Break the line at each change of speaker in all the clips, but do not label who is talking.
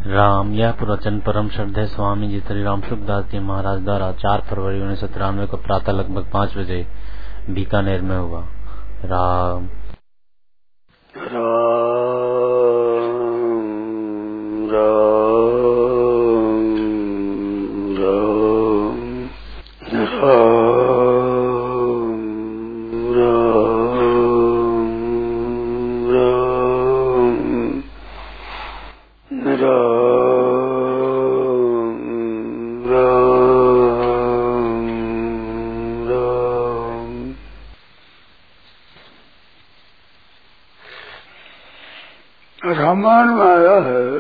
राम। यह प्रवचन परम श्रद्धेय स्वामी जी श्री राम सुखदास जी महाराज द्वारा 4 फरवरी 1993 को प्रातः लगभग 5 बजे बीकानेर में हुआ। राम
राम रामायण में आया है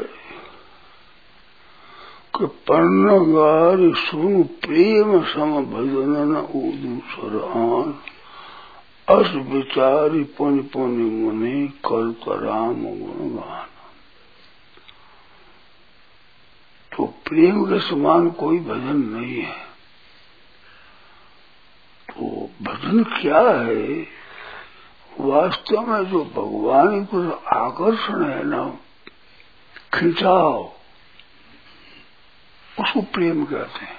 कि पर्णगार सुन प्रेम सम भजन न ऊदू सरान अस विचारी पुनि पुनि मुनि करत राम गुणगान। तो प्रेम के समान कोई भजन नहीं है। तो भजन क्या है? वास्तव में जो भगवान को आकर्षण है ना, खिंचाव, उसको प्रेम कहते हैं।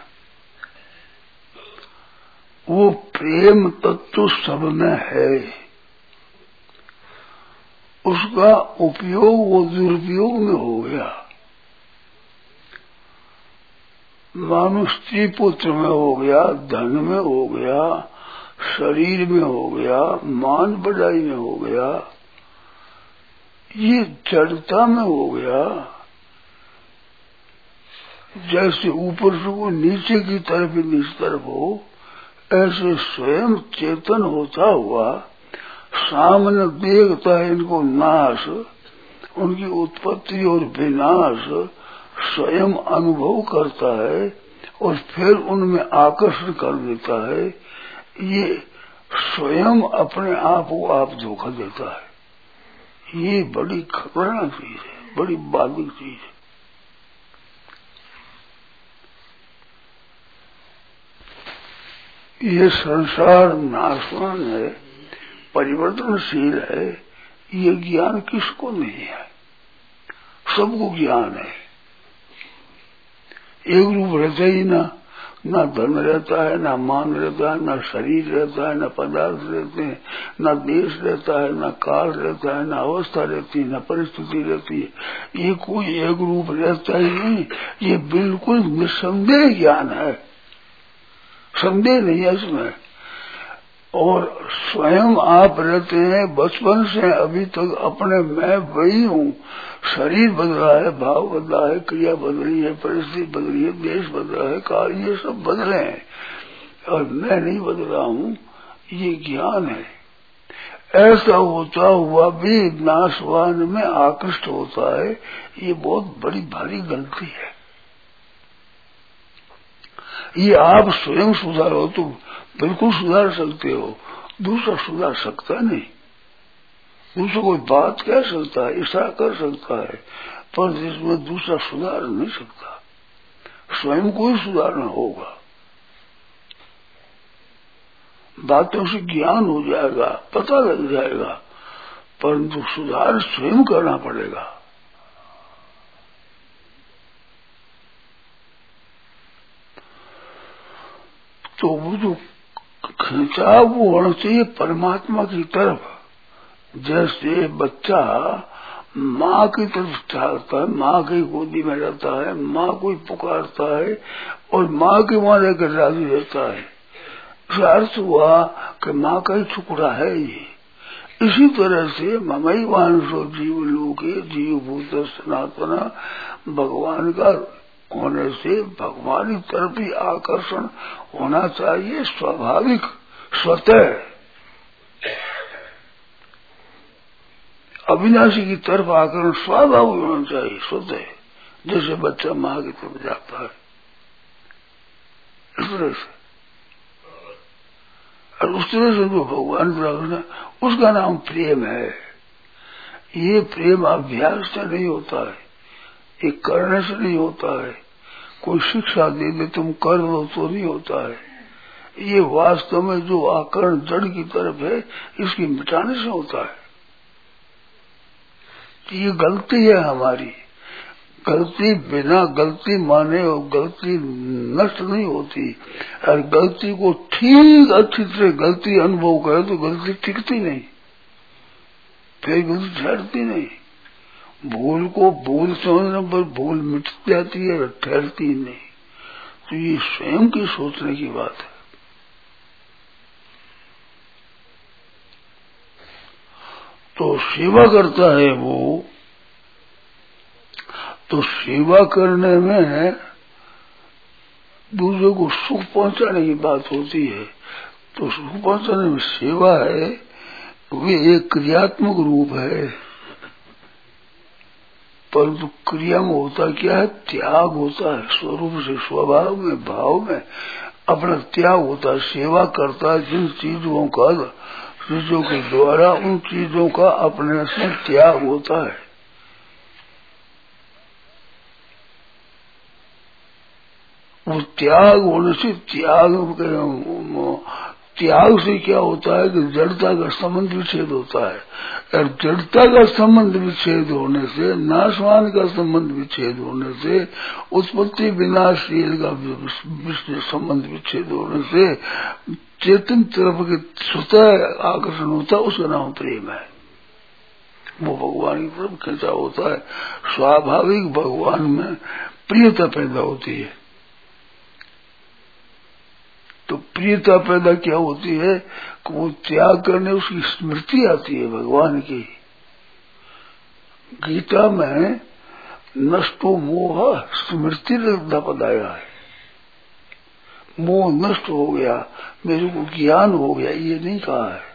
वो प्रेम तत्व सब में है। उसका उपयोग वो दुरुपयोग में हो गया। मानो स्त्री पुत्र में हो गया, धन में हो गया, शरीर में हो गया, मान बढ़ाई में हो गया, ये जड़ता में हो गया। जैसे ऊपर से वो नीचे की तरफ नीचे तरफ हो, ऐसे स्वयं चेतन होता हुआ सामने देखता है इनको नाश, उनकी उत्पत्ति और विनाश स्वयं अनुभव करता है और फिर उनमें आकर्षण कर देता है। ये स्वयं अपने आप को आप धोखा देता है। ये बड़ी खतरनाक चीज है, बड़ी बाधिक चीज है। ये संसार नाशवान है, परिवर्तनशील है। ये ज्ञान किसको नहीं है? सबको ज्ञान है। एक रूप रहता ही ना धन रहता है, ना मान रहता है, ना शरीर रहता है, ना पदार्थ रहते हैं, ना देश रहता है, ना काल रहता है, ना अवस्था रहती है, ना परिस्थिति रहती है। ये कोई एक रूप रहता ही नहीं। ये बिल्कुल निसंदेह ज्ञान है, संदेह नहीं है इसमें। और स्वयं आप रहते हैं बचपन से अभी तक अपने मैं वही हूँ। शरीर बदला है, भाव बदला है, क्रिया बदली है, परिस्थिति बदली है, देश बदला है, काल, ये सब बदले हैं और मैं नहीं बदला हूँ। ये ज्ञान है। ऐसा होता हुआ भी नाशवान में आकृष्ट होता है। ये बहुत बड़ी भारी गलती है। ये आप स्वयं सुधारो तो बिल्कुल सुधार सकते हो, दूसरा सुधार सकता नहीं। दूसरा कोई बात कह सकता है, इशारा कर सकता है, पर जिसमें दूसरा सुधार नहीं सकता। स्वयं को ही सुधारना होगा। बातों से ज्ञान हो जाएगा, पता लग जाएगा, परंतु सुधार स्वयं करना पड़ेगा। तो वो जो खिंचाव वो होना चाहिए परमात्मा की तरफ। जैसे बच्चा माँ की तरफ चाहता है, माँ की गोदी में रहता है, माँ को पुकारता है और माँ के वहां रहकर राजी रहता है। इसका अर्थ हुआ कि माँ का ही टुकड़ा है ये। इसी तरह से ममई वांशो जीव लोके जीव भूत सनातन, भगवान का होने से भगवान की तरफ ही आकर्षण होना चाहिए, स्वाभाविक, स्वतः। अविनाशी की तरफ आकर्षण स्वाभाविक होना चाहिए, स्वतः। जैसे बच्चा माँ की तरफ जाता है, इस तरह से। और उस तरह से जो भगवान प्रार्थना, उसका नाम प्रेम है। ये प्रेम अभ्यास से नहीं होता है, ये करने से नहीं होता है। कोई शिक्षा दे दे तुम कर दो तो नहीं होता है। ये वास्तव में जो आकरण जड़ की तरफ है, इसकी मिटाने से होता है। ये गलती है हमारी। गलती बिना गलती माने और गलती नष्ट नहीं होती। और गलती को ठीक अच्छी तरह गलती अनुभव करे तो गलती टिकती नहीं, फिर गलती ठहरती नहीं। भूल को भूल समझने पर भूल मिट जाती है और ठहरती नहीं। तो ये स्वयं की सोचने की बात है। तो सेवा करता है वो, तो सेवा करने में दूसरे को सुख पहुंचाने की बात होती है। तो सुख पहुंचाने में सेवा है, वे एक क्रियात्मक रूप है। परंतु क्रिया में होता क्या है? त्याग होता है। स्वरूप से स्वभाव में भाव में अपना त्याग होता है। सेवा करता है जिन चीजों के द्वारा उन चीजों का अपने से त्याग होता है। वो त्याग होने से त्याग से क्या होता है कि जड़ता का संबंध विच्छेद होता है। और जड़ता का संबंध विच्छेद होने से, नाशवान का संबंध विच्छेद होने से, उत्पत्ति विनाशशील का संबंध विच्छेद होने से चेतन तरफ के स्वतः आकर्षण होता है। उसका नाम प्रेम है। वो भगवान की तरफ खींचा होता है। स्वाभाविक भगवान में प्रियता पैदा होती है। तो प्रियता पैदा क्या होती है कि वो त्याग करने उसकी स्मृति आती है भगवान की। गीता में नष्टो मोह स्मृति लब्धा पदाया है। मोह नष्ट हो गया, मेरे को ज्ञान हो गया, ये नहीं कहा है।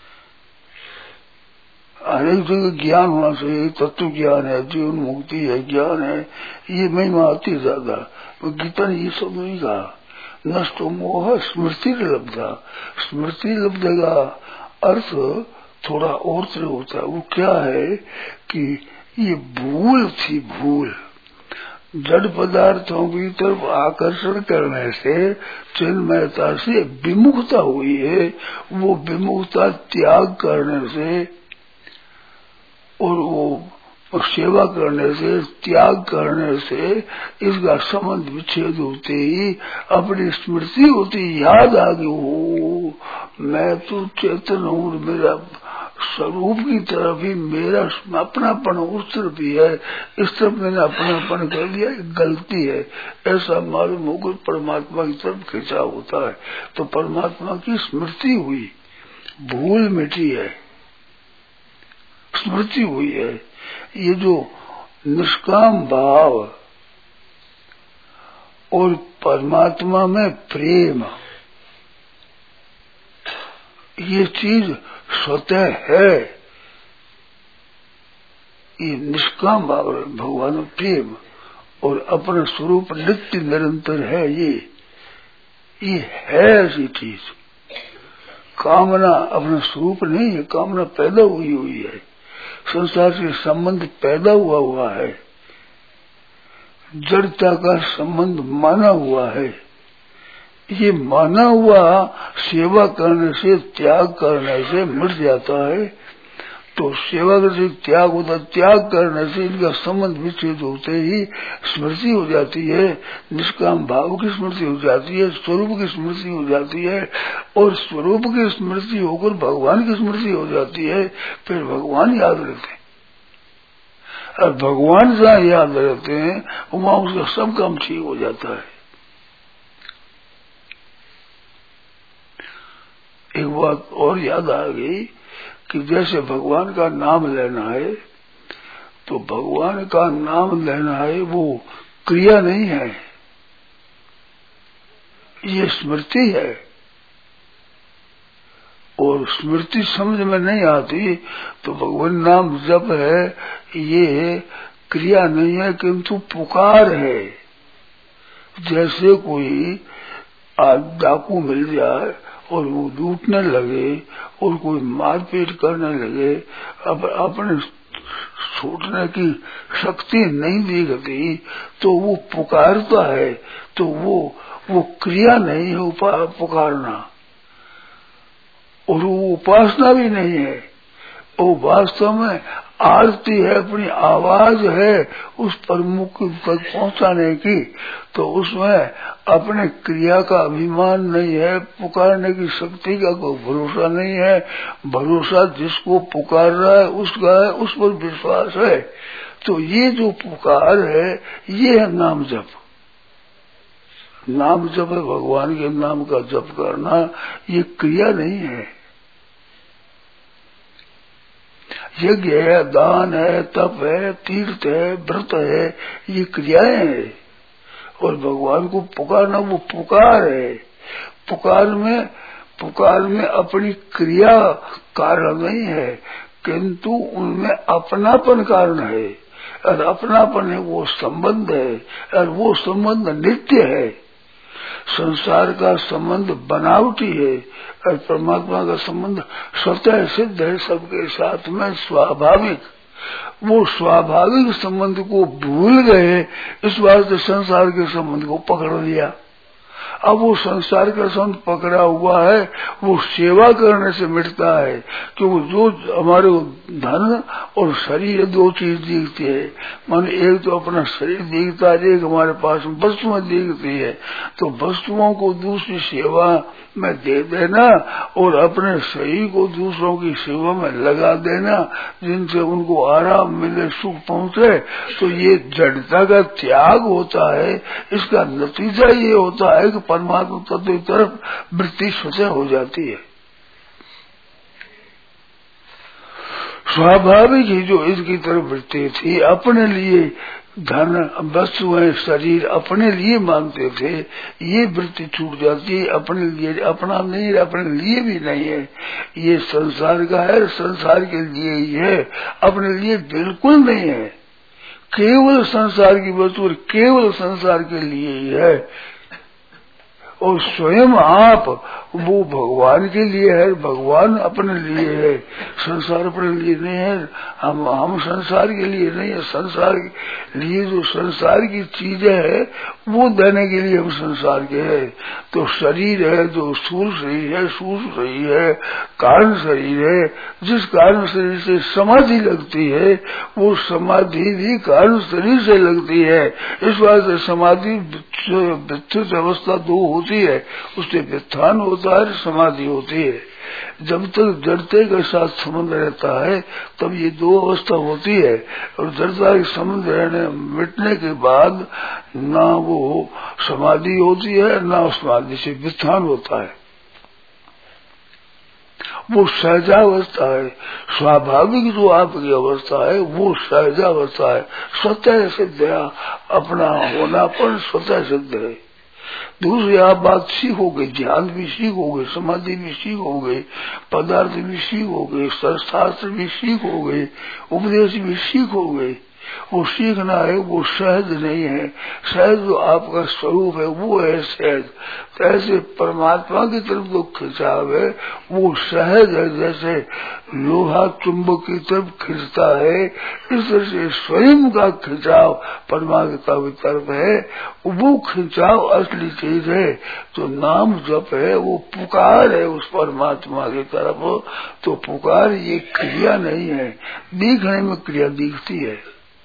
हर एक जगह ज्ञान होना चाहिए। तत्व ज्ञान है, जीवन मुक्ति है, ज्ञान है, ये महिमा आती है ज्यादा। तो गीता ने ये सब नहीं कहा। नष्ट मोह स्मृति लब्धा। स्मृति लब्ध का अर्थ थोड़ा और तरह होता है। वो क्या है कि ये भूल थी, भूल जड़ पदार्थों की तरफ आकर्षण करने से, चिन्मयता से विमुखता हुई है। वो विमुखता त्याग करने से और वो सेवा करने से, त्याग करने से इसका संबंध विच्छेद होते ही अपनी स्मृति होती, याद आ गई, हो मैं तो चेतन हूँ, मेरा स्वरूप की तरफ ही मेरा अपनापन उस तरफ ही है, इस तरफ मैंने अपनापन कर लिया, गलती है, ऐसा मालूम होकर परमात्मा की तरफ खींचा होता है। तो परमात्मा की स्मृति हुई, भूल मिटी है, स्मृति हुई है। ये जो निष्काम भाव और परमात्मा में प्रेम, ये चीज स्वतः है। ये निष्काम भाव है, भगवान में प्रेम और अपना स्वरूप नित्य निरंतर है। ये है ऐसी चीज। कामना अपना स्वरूप नहीं है, कामना पैदा हुई है, संसार से संबंध पैदा हुआ है, जड़ता का संबंध माना हुआ है। ये माना हुआ सेवा करने से, त्याग करने से मिट जाता है। तो सेवा करने से त्याग होता, त्याग करने से इनका संबंध विच्छेद होते ही स्मृति हो जाती है, निष्काम भाव की स्मृति हो जाती है, स्वरूप की स्मृति हो जाती है, और स्वरूप की स्मृति होकर भगवान की स्मृति हो जाती है। फिर भगवान याद रहते हैं, और भगवान जहाँ याद रहते हैं वहाँ उसका सब काम ठीक हो जाता है। एक बात और याद आ गई कि जैसे भगवान का नाम लेना है, तो भगवान का नाम लेना है वो क्रिया नहीं है, ये स्मृति है। और स्मृति समझ में नहीं आती तो भगवान नाम जप है, ये क्रिया नहीं है किंतु पुकार है। जैसे कोई डाकू मिल जाए और वो लूटने लगे और कोई मारपीट करने लगे, अब अपने छूटने की शक्ति नहीं दिखती तो वो पुकारता है, तो वो क्रिया नहीं है पुकारना, और वो उपासना भी नहीं है। वो वास्तव में आरती है, अपनी आवाज है उस प्रमुख तक पहुंचाने की, तो उसमें अपने क्रिया का अभिमान नहीं है, पुकारने की शक्ति का कोई भरोसा नहीं है। भरोसा जिसको पुकार रहा है उसका है, उस पर विश्वास है। तो ये जो पुकार है ये है नाम जप। नाम जप है भगवान के नाम का जप करना, ये क्रिया नहीं है। यज्ञ है, दान है, तप है, तीर्थ है, व्रत है, ये क्रियाएं हैं। और भगवान को पुकारना वो पुकार है। पुकार में अपनी क्रिया कारण नहीं है, किंतु उनमें अपनापन कारण है। और अपनापन है वो संबंध है, और वो संबंध नित्य है। संसार का संबंध बनावटी है और परमात्मा का संबंध स्वतः सिद्ध है, सबके साथ में स्वाभाविक। वो स्वाभाविक संबंध को भूल गए, इस बात से संसार के संबंध को पकड़ लिया। अब वो संसार का संबंध पकड़ा हुआ है, वो सेवा करने से मिटता है। क्योंकि जो हमारे धन और शरीर दो चीज दिखती है, माने एक तो अपना शरीर दिखता है, एक हमारे पास वस्तुएं दिखती है। तो वस्तुओं को दूसरी सेवा में दे देना और अपने शरीर को दूसरों की सेवा में लगा देना, जिनसे उनको आराम मिले, सुख पहुंचे, तो ये जड़ता का त्याग होता है। इसका नतीजा ये होता है कि परमात्मा तत्व की तरफ वृत्ति स्वतः हो जाती है। स्वाभाविक ही जो इसकी तरफ वृत्ति थी, अपने लिए धन वस्तुएं शरीर अपने लिए मानते थे, ये वृत्ति छूट जाती है। अपने लिए अपना नहीं, अपने लिए भी नहीं है। ये संसार का है, संसार के लिए ही है, अपने लिए बिल्कुल नहीं है। केवल संसार की वस्तु केवल संसार के लिए ही है। और स्वयं आप वो भगवान के लिए है, भगवान अपने लिए है, संसार अपने लिए नहीं है। हम संसार के लिए नहीं है। संसार के लिए जो संसार की चीजें है वो देने के लिए हम संसार के है। तो शरीर है, जो स्थूल शरीर है, सूक्ष्म शरीर है, कारण शरीर है, जिस कारण शरीर से समाधि लगती है, वो समाधि भी कारण शरीर से लगती है। इस बात से समाधि विद्युत अवस्था दो होती है, उससे व्युत्थान होता है, समाधि होती है। जब तक जड़ते के साथ संबंध रहता है तब ये दो अवस्था होती है। और जड़ता के संबंध रहने मिटने के बाद ना वो समाधि होती है, ना समाधि से व्युत्थान होता है। वो सहजावस्था है। स्वाभाविक जो आपकी अवस्था है वो सहजावस्था है, स्वतः सिद्ध है। अपना होनापन स्वतः सिद्ध है। दूसरी आप बात सीखोगे, ध्यान भी सीखोगे, समाधि भी सीखोगे, पदार्थ भी सीखोगे, शास्त्र भी सीखोगे, उपदेश भी सीखोगे। वो सीखना है, वो सहज नहीं है। सहज जो आपका स्वरूप है वो है सहज। ऐसे परमात्मा की तरफ जो खिंचाव है वो सहज है। जैसे लोहा चुंबक की तरफ खिंचता है, इस तरह से स्वयं का खिंचाव परमात्मा की तरफ है। वो खिंचाव असली चीज है। तो नाम जप है वो पुकार है उस परमात्मा की तरफ। तो पुकार ये क्रिया नहीं है, दिखने में क्रिया दिखती है,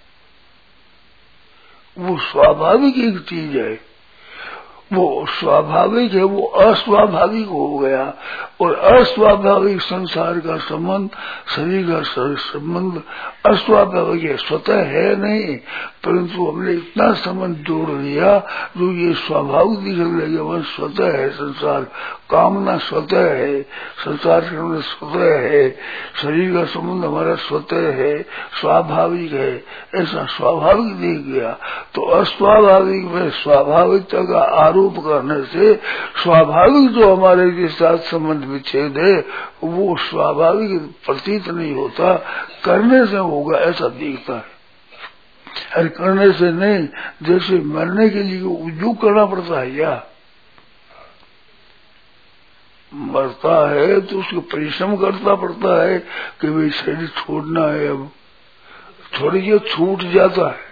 वो स्वाभाविक एक चीज है। वो स्वाभाविक है, वो अस्वाभाविक हो गया। और अस्वाभाविक संसार का संबंध, शरीर का संबंध अस्वाभाविक है, स्वतः है नहीं। परंतु हमने इतना संबंध जोड़ लिया जो ये स्वाभाविक दिखने लगे। वह स्वतः है, संसार कामना स्वतः है, संसार संबंध स्वतः है, शरीर का संबंध हमारा स्वतः है, स्वाभाविक है। ऐसा स्वाभाविक दिख गया। तो अस्वाभाविक में स्वाभाविकता का आरोप करने से स्वाभाविक जो हमारे के साथ संबंध विच्छेद है वो स्वाभाविक प्रतीत नहीं होता, करने से होगा ऐसा दिखता है। अरे करने से नहीं, जैसे मरने के लिए उद्योग करना पड़ता है या मरता है तो उसको परिश्रम करना पड़ता है कि भाई शरीर छोड़ना है। अब थोड़ी छूट जाता है,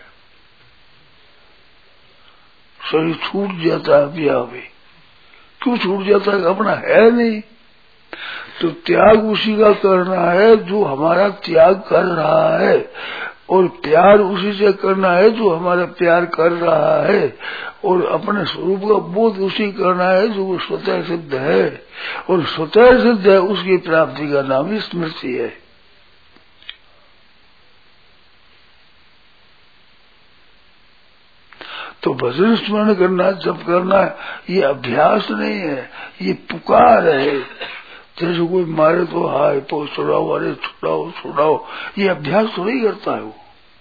शरीर छूट जाता है। अभी क्यों छूट जाता है? अपना है नहीं, तो त्याग उसी का करना है जो हमारा त्याग कर रहा है, और प्यार उसी से करना है जो हमारा प्यार कर रहा है, और अपने स्वरूप का बोध उसी करना है जो वो स्वतः सिद्ध है, और स्वतः सिद्ध है उसकी प्राप्ति का नाम ही स्मृति है। तो भजन स्मरण करना, जप करना, ये अभ्यास नहीं है, ये पुकार है। जैसे कोई मारे तो हाय पो छुड़ाओ, अरे छुड़ाओ छुड़ाओ, ये अभ्यास थोड़ी करता है वो।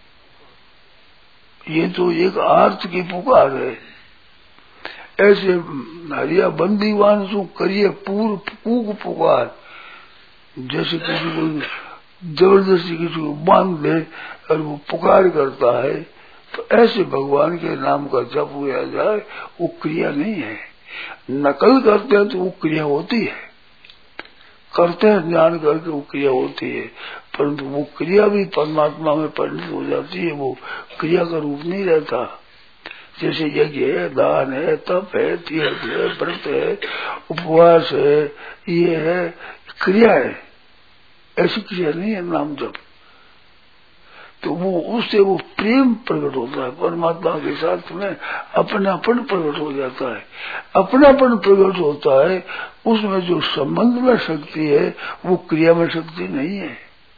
ये तो एक आर्त की पुकार है। ऐसे हरिया बंदीवान सो करिए पूर्व पूग पुकार, जैसे किसी को जबरदस्ती किसी को बांध दे और वो पुकार करता है, तो ऐसे भगवान के नाम का जप हुआ जाए, वो क्रिया नहीं है। नकल करते हैं तो वो क्रिया होती है, करते हैं ज्ञान करके वो क्रिया होती है, परंतु वो क्रिया भी परमात्मा में परिणत हो जाती है, वो क्रिया का रूप नहीं रहता। जैसे यज्ञ है, दान है, तप है, तीर्थ है, व्रत है, उपवास है, ये है क्रिया है, ऐसी क्रिया नहीं है नाम जप। तो वो उससे वो प्रेम प्रकट होता है, परमात्मा के साथ में अपनापन प्रकट हो जाता है। अपनापन प्रकट होता है, उसमें जो संबंध में शक्ति है वो क्रिया में शक्ति नहीं है।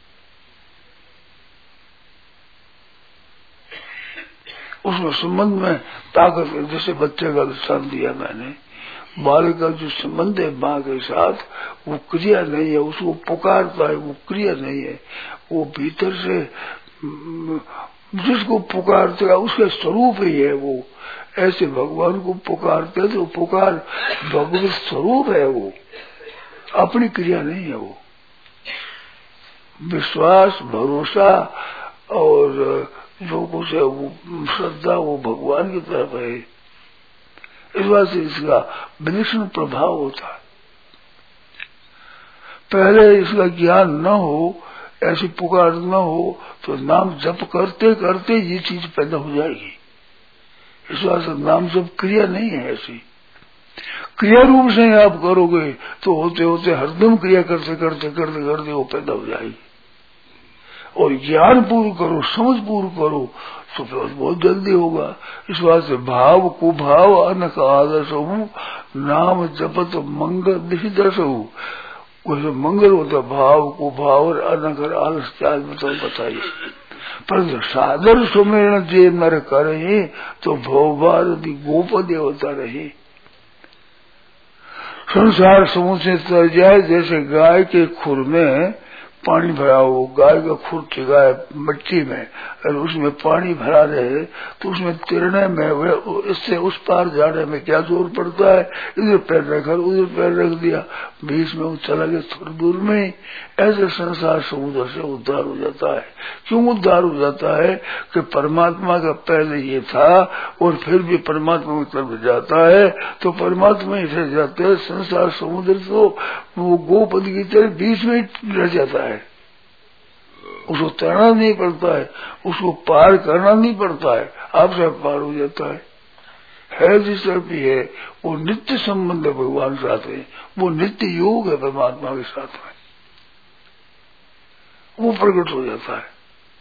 उसमें संबंध में ताकत है। जैसे बच्चे का दृष्टांत दिया मैंने, बालक का जो संबंध है माँ के साथ, वो क्रिया नहीं है, उसको पुकारता है, वो क्रिया नहीं है। वो भीतर से जिसको पुकारते है उसके स्वरूप ही है वो। ऐसे भगवान को पुकारते तो पुकार भगवत स्वरूप है, वो अपनी क्रिया नहीं है। वो विश्वास, भरोसा और जो कुछ है वो श्रद्धा, वो भगवान की तरफ है। इस बात से इसका विलक्षण प्रभाव होता है। पहले इसका ज्ञान न हो, ऐसी पुकार न हो, तो नाम जप करते करते ये चीज पैदा हो जाएगी। इस बात से नाम जप क्रिया नहीं है। ऐसी क्रिया रूप से आप करोगे तो होते होते हरदम क्रिया करते करते करते करते वो पैदा हो जाएगी। और ज्ञान पूर्व करो, समझ पूर्व करो तो फिर बहुत जल्दी होगा। इस बात से भाव कुभाव अनक आदर्श हूँ, नाम जपत मंगल दिश दर्श हूँ। उसे मंगल होता भाव को भाव और अनगर आलस त्याग बताइए। परंतु सादर सुमेरण जे नर करे तो भवभार गोप देवता रहे। संसार समुद्र से तर जाए, जैसे गाय के खुर में पानी भरा हो, गाय का खुर टिका है मिट्टी में और उसमें पानी भरा रहे, तो उसमें तैरने में, इससे उस पार जाने में क्या जोर पड़ता है। इधर पैर रखा उधर पैर रख दिया, बीच में वो चला गया थोड़ी दूर में। ऐसे संसार समुद्र से उद्धार हो जाता है। क्यों उद्धार हो जाता है कि परमात्मा का पहले ये था और फिर भी परमात्मा की तरफ जाता है, तो परमात्मा ही रह जाते हैं। संसार समुद्र तो वो गोपद की तरह बीच में रह जाता है, उसको तैरना नहीं पड़ता है, उसको पार करना नहीं पड़ता है, आपसे पार हो जाता है जिस तरह भी है। वो नित्य संबंध है भगवान साथ में, वो नित्य योग है परमात्मा के साथ में, वो प्रकट हो जाता है।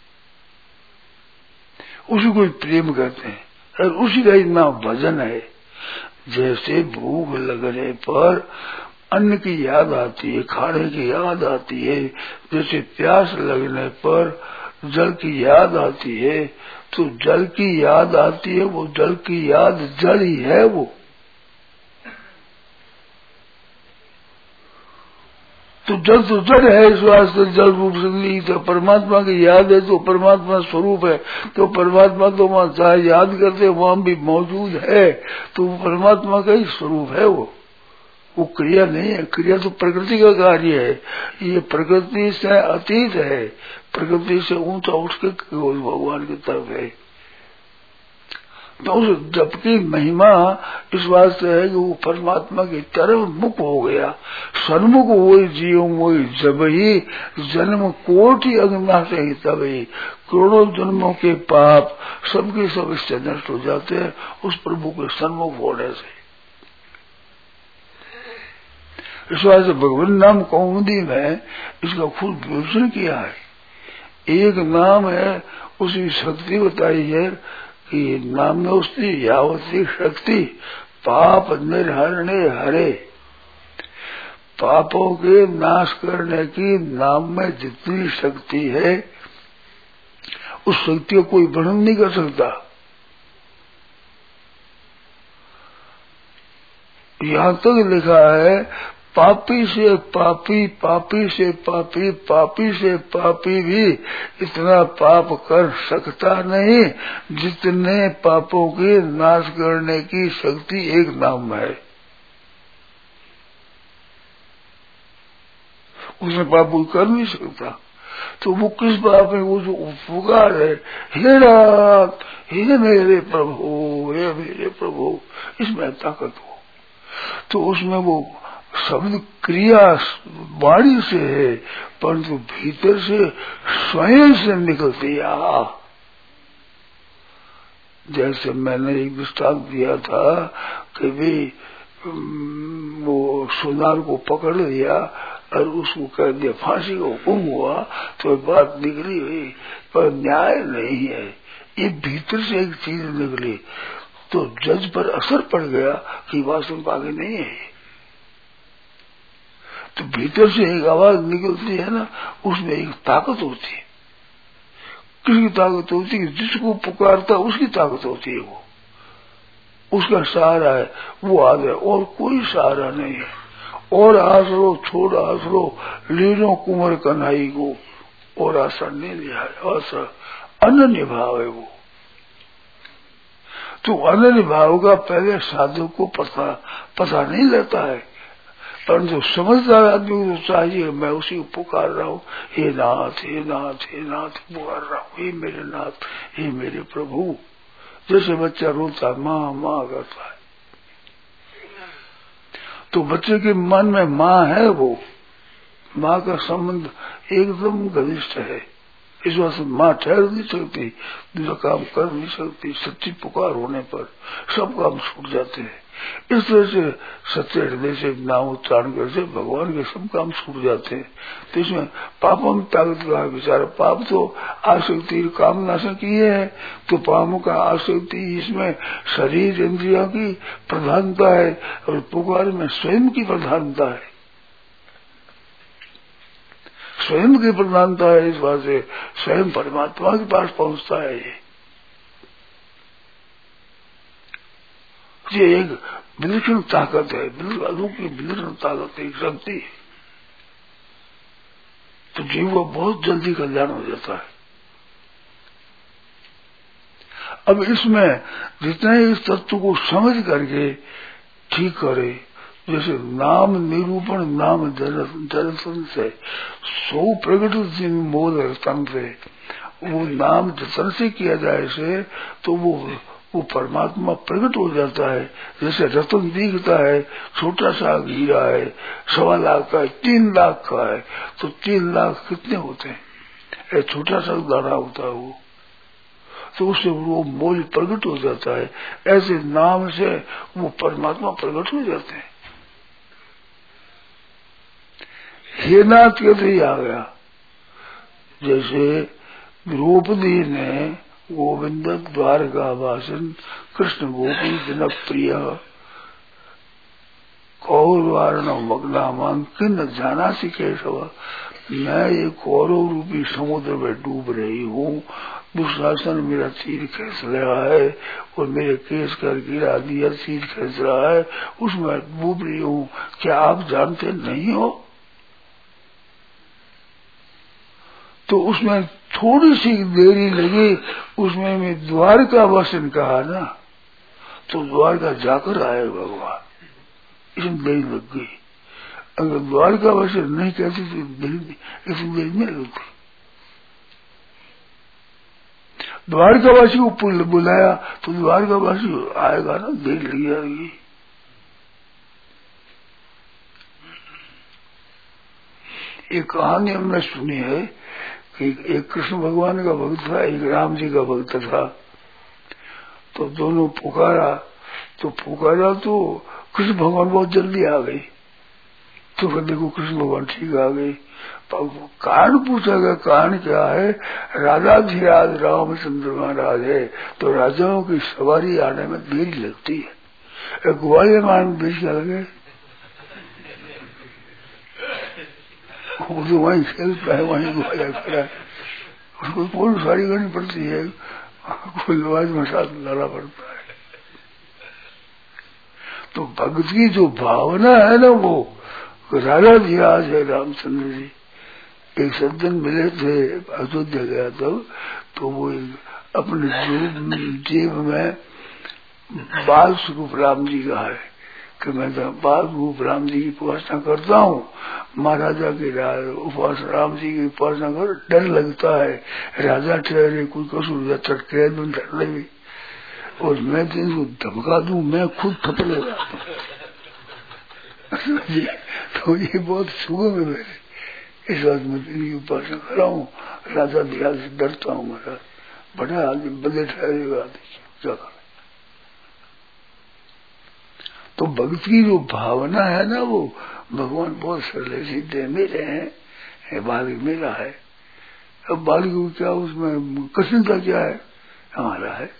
उसी को प्रेम कहते हैं और उसी का ही नाम भजन है। जैसे भूख लगने पर अन्न की याद आती है, खाने की याद आती है, जैसे प्यास लगने पर जल की याद आती है, तो जल की याद आती है, वो जल की याद जल ही है। वो तो जड़ है, इस वास्ते जल रूप से नहीं, तो परमात्मा की याद है तो परमात्मा स्वरूप है, तो परमात्मा तो वहां चाहे याद करते वहां भी मौजूद है, तो वो परमात्मा का ही स्वरूप है। वो क्रिया नहीं है, क्रिया तो प्रकृति का कार्य है। ये प्रकृति से अतीत है, प्रकृति से ऊंचा उठ के भगवान की तरफ है। तो उस जप की महिमा इस बात से है कि वो परमात्मा की तरफ मुख हो गया। सन्मुख वही जीव वही जब ही जन्म कोटि अग्ना से ही तब ही करोड़ों जन्मों के पाप सबके सब इससे नष्ट हो जाते हैं उस प्रभु के सन्मुख होने से। इस वजह से भगवान नाम कौमुदी में इसका खूब विवेचन किया है। एक नाम है, उसकी शक्ति बताई है कि नाम में उसकी यावती शक्ति पाप निर्हरणे हरे, पापों के नाश करने की नाम में जितनी शक्ति है उस शक्ति को कोई वर्णन नहीं कर सकता। यहाँ तक लिखा है पापी से पापी, पापी से पापी, पापी से पापी भी इतना पाप कर सकता नहीं जितने पापों के नाश करने की शक्ति एक नाम में है। उसने पाप कोई कर नहीं सकता। तो वो किस पाप में वो जो पुकार है, हे नाथ, हे मेरे प्रभु, हे मेरे प्रभु, इसमें ताकत हो। तो उसमें वो शब्द क्रिया वाणी से है, परंतु भीतर से स्वयं से निकलती है। जैसे मैंने एक दृष्टांत दिया था कि भी वो सुनार को पकड़ लिया और उसको कह दिया फांसी का हुक्म हुआ, तो बात निकली हुई, पर न्याय नहीं है। ये भीतर से एक चीज निकली तो जज पर असर पड़ गया कि वास्तव आगे नहीं है। तो भीतर से एक आवाज निकलती है ना, उसमें एक ताकत होती है। किसकी ताकत होती है? जिसको पुकारता उसकी ताकत होती है। वो उसका सहारा है, वो आ गया, और कोई सहारा नहीं है। और आसरो छोड़ आसरो लीनो कुंवर कन्हई को, और आशा नहीं लिया है। आशा अनन्य भाव है वो। तो अनन्य भाव का पहले साधु को पता नहीं लगता है, परंतु समझदार आदमी को चाहिए मैं उसी को पुकार रहा हूँ, हे नाथ, हे नाथ, हे नाथ पुकार रहा हूँ, हे मेरे नाथ, हे मेरे प्रभु। जैसे बच्चा रोता माँ माँ करता है, तो बच्चे के मन में माँ है, वो माँ का संबंध एकदम घनिष्ठ है। इस वजह से माँ ठहर नहीं सकती, दूसरा काम कर नहीं सकती। सच्ची पुकार होने पर सब काम छूट जाते हैं। इस तरह से सच्चे हृदय से नाम उच्चारण करके भगवान के सब काम छूट जाते हैं। तो इसमें पापों में ताकत का विचार, पाप तो आसक्ति कामना से किए है, तो पापों का आसक्ति इसमें शरीर इंद्रियों की प्रधानता है और पुकार में स्वयं की प्रधानता है, स्वयं की प्रधानता है। इस बात से स्वयं परमात्मा के पास पहुंचता है। ये एक विलक्षण ताकत है, की विलक्षण ताकत है, शक्ति। तो जीव को बहुत जल्दी कल्याण हो जाता है। अब इसमें जितने इस तत्व को समझ करके ठीक करे, जैसे नाम निरूपण नाम दर्शन से सो प्रकट जिन मोल रतन से, वो नाम दर्शन से किया जाए से तो वो परमात्मा प्रकट हो जाता है। जैसे रतन दिखता है, छोटा सा हीरा है, 1.25 लाख का है, 3 लाख का है, तो 3 लाख कितने होते हैं? एक छोटा सा दाना होता है वो, तो उससे वो मोल प्रकट हो जाता है। ऐसे नाम से वो परमात्मा प्रकट हो जाते हैं। हे नाथ कहते ही आ गया। जैसे द्रौपदी ने गोविंद द्वारका वासन कृष्ण गोपी जनक प्रिय कौरवारण मग्नामान किन जाना सी केशव, मैं ये कौरव रूपी समुद्र में डूब रही हूँ, दुशासन मेरा तीर खींच रहा है और मेरे केस कर गिरा दिया, तीर खींच रहा है, उसमें डूब रही हूँ, क्या आप जानते नहीं हो? तो उसमें थोड़ी सी देरी लगी, उसमें मैं द्वारका वासन कहा ना, तो द्वारका जाकर आए भगवान, इसमें देरी लग गई। अगर द्वारका वासन नहीं कहती तो इसमें देरी नहीं लगती। द्वारकावासी को बुलाया तो द्वारकावासी आएगा ना, देर लगी जाएगी। एक कहानी हमने सुनी है कि एक कृष्ण भगवान का भक्त था, एक राम जी का भक्त था। तो दोनों पुकारा तो कृष्ण भगवान बहुत जल्दी आ गई। तो फिर देखो कृष्ण भगवान ठीक आ गए। कारण पूछा गया, कारण क्या है? राजाधिराज रामचंद्र महाराज है, तो राजाओं की सवारी आने में देरी लगती है। ग्वालियर में देश क्या लगे, वो तो वहीं खेलता है, वहीं ग्वालियर खड़ा है, उसको पूरी सारी करनी पड़ती है, कोई लवाज में साथ लाना पड़ता है। तो भक्त की जो भावना है ना, वो राजाधिराज है रामचंद्र जी। एक सज्जन मिले थे, अयोध्या गया तो वो अपने जीव में बाल स्वरूप राम जी का है कि मैं बाल रूप राम जी की उपासना करता हूँ। महाराजा के उपासना राम जी की उपासना कर, डर लगता है राजा ठहरे कोई कसूर कैद में डर लगे, और मैं तो इनको धमका दूं, मैं खुद थप्पड़ लगा तो ये बहुत सुगम है मेरे, इस बात में इनकी उपासना कर रहा हूँ। राजा दिया से डरता हूँ, महाराज बड़ा आदमी बदले ठहरेगा क्या कर। तो भक्त की जो भावना है ना, वो भगवान बहुत सरल सीधे मेरे हैं, बालिक मेरा है। अब बालिक को क्या उसमें कठिनता क्या है, हमारा है।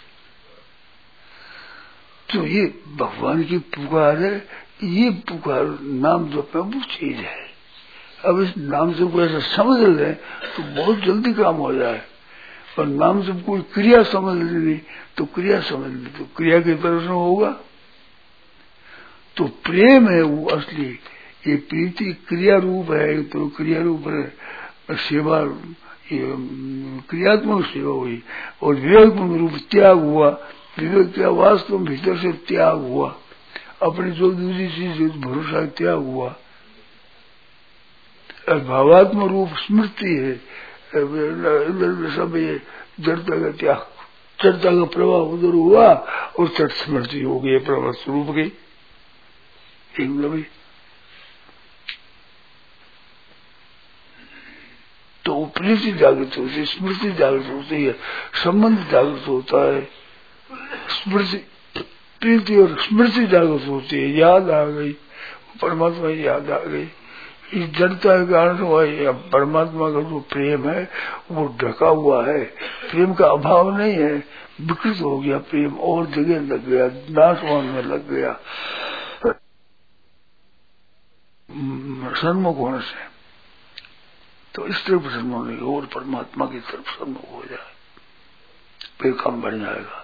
तो ये भगवान की पुकार है, ये पुकार नाम जप में वो चीज है। अब इस नाम जप को ऐसा समझ ले तो बहुत जल्दी काम हो जाए, और नाम जप कोई क्रिया समझ लेनी तो क्रिया समझ ली तो क्रिया की तरफ से होगा। तो प्रेम है वो असली, ये प्रीति क्रिया रूप है, तो क्रिया रूप है सेवा, ये क्रियात्मक सेवा हुई, और विवेकात्मक रूप त्याग हुआ। विवेक क्या, वास्तव में भीतर से त्याग हुआ, अपनी जो दूसरी चीज भरोसा त्याग हुआ। भावात्मक रूप स्मृति है, सब ये जड़ता का त्याग, जड़ता का प्रभाव उधर हुआ और चट स्मृति हो गई, प्रभाव स्वरूप गई। तो प्रीति जागृत होती है, स्मृति जागृत होती है, संबंध जागृत होता है, स्मृति प्रीति और स्मृति जागृत होती है, याद आ गई, परमात्मा याद आ गई। इस जड़ता के कारण हुआ, परमात्मा का जो प्रेम है वो ढका हुआ है, प्रेम का अभाव नहीं है, विकृत हो गया प्रेम, और जगह लग गया, नाशवान में लग गया सन्मुख होने से। तो इस तरफ सन्मुख नहीं हो, और परमात्मा की तरफ सन्मुख हो जाए, फिर काम बढ़ जाएगा।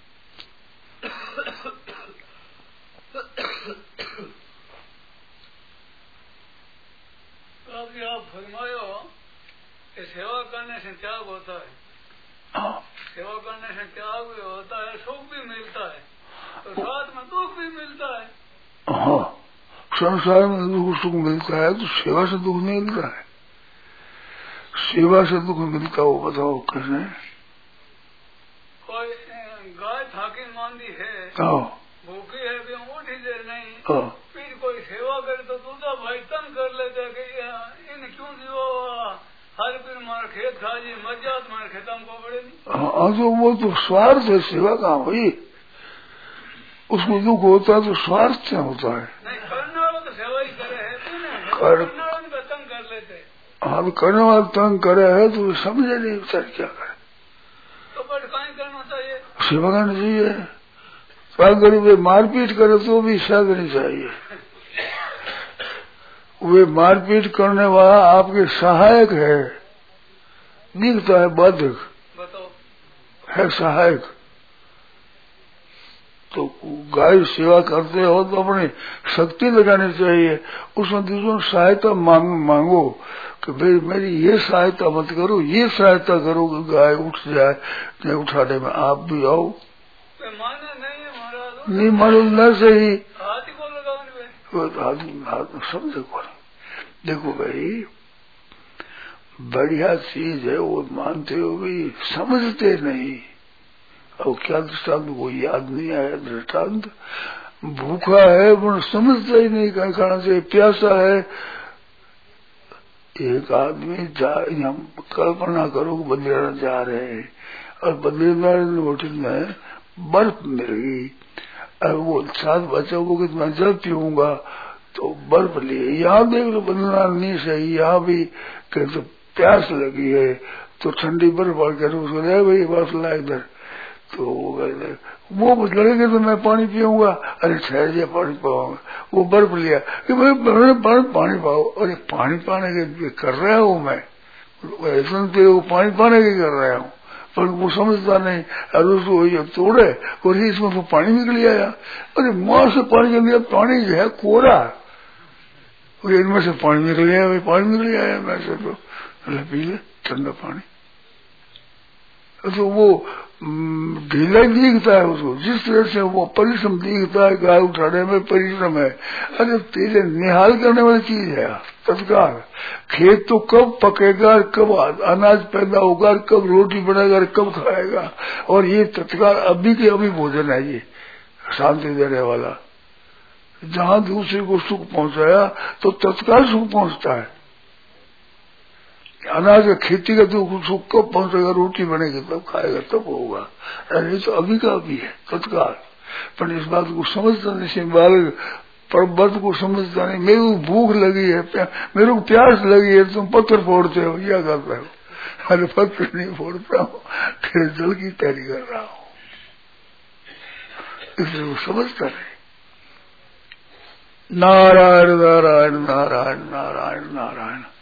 अभी आप फरमायो कि सेवा करने से त्याग होता है।
हाँ,
सेवा करने से त्याग भी होता है, सुख भी मिलता है, तो साथ में दुख भी मिलता है।
हाँ, संसार में दुख सुख मिलता है, तो सेवा से दुख नहीं मिलता है। सेवा से दुख मिलता हो, बताओ कैसे?
कोई गाय थाकी मांदी है, भूखी है, भी उठ ही देर नहीं, फिर कोई सेवा करे तो दूसरा भाई तंग कर लेते कि इन क्यों दियो, हर फिर मार खेत खा जी मजात मार खेत हमको बड़े नहीं।
हाँ, तो वो तो स्वार्थ है, सेवा कहाँ हुई? उसको दुख होता है तो स्वार्थ से होता है।
नहीं, करने वाला तो सेवा ही करे है, करने वाला भी तंग कर लेते।
हाँ, करने वाला तंग करे है तो समझे नहीं बेचार क्या करे,
तो बट कहीं करना चाहिए,
सेवा करनी चाहिए। अगर वे मारपीट करे तो भी सेवा करनी चाहिए। वे मारपीट करने वाला आपके सहायक है, दिखता है बाधक,
बताओ
है सहायक। तो गाय सेवा करते हो तो अपनी शक्ति लगानी चाहिए, उसमें दूसरों सहायता मांगो कि भाई मेरी ये सहायता मत करो, ये सहायता करो कि गाय उठ जाए, नहीं उठाने में आप भी आओ।
माने नहीं है महाराज,
नहीं मानो न सही,
हाथी को लगाने
हाथ समझे कौन। देखो भाई, बढ़िया चीज है वो मानते हो भी, समझते नहीं। और क्या दृष्टांत वो याद नहीं आया दृष्टांत। भूखा है वो समझता ही नहीं कहीं खाना चाहिए, प्यासा है। एक आदमी हम कल्पना करो बद्रीनाथ जा रहे हैं, और बद्रीनाथ होटल में बर्फ मिल गई, और वो साथ बच्चों को कि मैं जल पीऊंगा, तो बर्फ लिए। यहाँ देख लो बद्रीनाथ नहीं सही, यहाँ भी तो प्यास लगी है तो ठंडी बर्फ पड़ कर उसको ले भाई बस ला इधर, तो वो लड़ेंगे तो मैं पानी पीऊंगा, अरे ठहर जा पानी पाऊंगा। वो बर्फ लिया कि भाई पानी पाओ, अरे पानी पाने के कर रहा हूँ मैं, सुनते वो पानी पाने के कर रहा हूँ, पर वो समझता नहीं। अरे उसको ये तोड़े और इसमें तो पानी निकल आया, अरे माँ से पानी के अंदर पानी जो है कोरा, और इनमें से पानी निकल आया, भाई पानी निकल आया मैं से, तो पी ले ठंडा पानी। तो वो ढीला दिखता है उसको, जिस तरह से वो परिश्रम दिखता है, गाय उठाने में परिश्रम है, अरे तेरे निहाल करने वाली चीज है तत्काल। खेत तो कब पकेगा, कब अनाज पैदा होगा, कब रोटी बनेगा, कब खाएगा, और ये तत्काल अभी के अभी भोजन है, ये शांति देने वाला। जहाँ दूसरे को सुख पहुंचाया तो तत्काल सुख पहुंचता है। अनाज का खेती का तो सुख कब पहुंचेगा, रोटी बनेगी तब खाएगा, तब होगा, अरे तो अभी का अभी है तत्काल। पर इस बात को समझता नहीं बालक, पर्वत को समझता नहीं। मेरे को भूख लगी है, मेरे को प्यास लगी है, तुम पत्थर फोड़ते हो, क्या करते हो? अरे पत्थर नहीं फोड़ता हूँ, फिर जल की तैयारी कर रहा हूँ, इसलिए वो समझता नहीं। नारायण नारायण नारायण नारायण नारायण।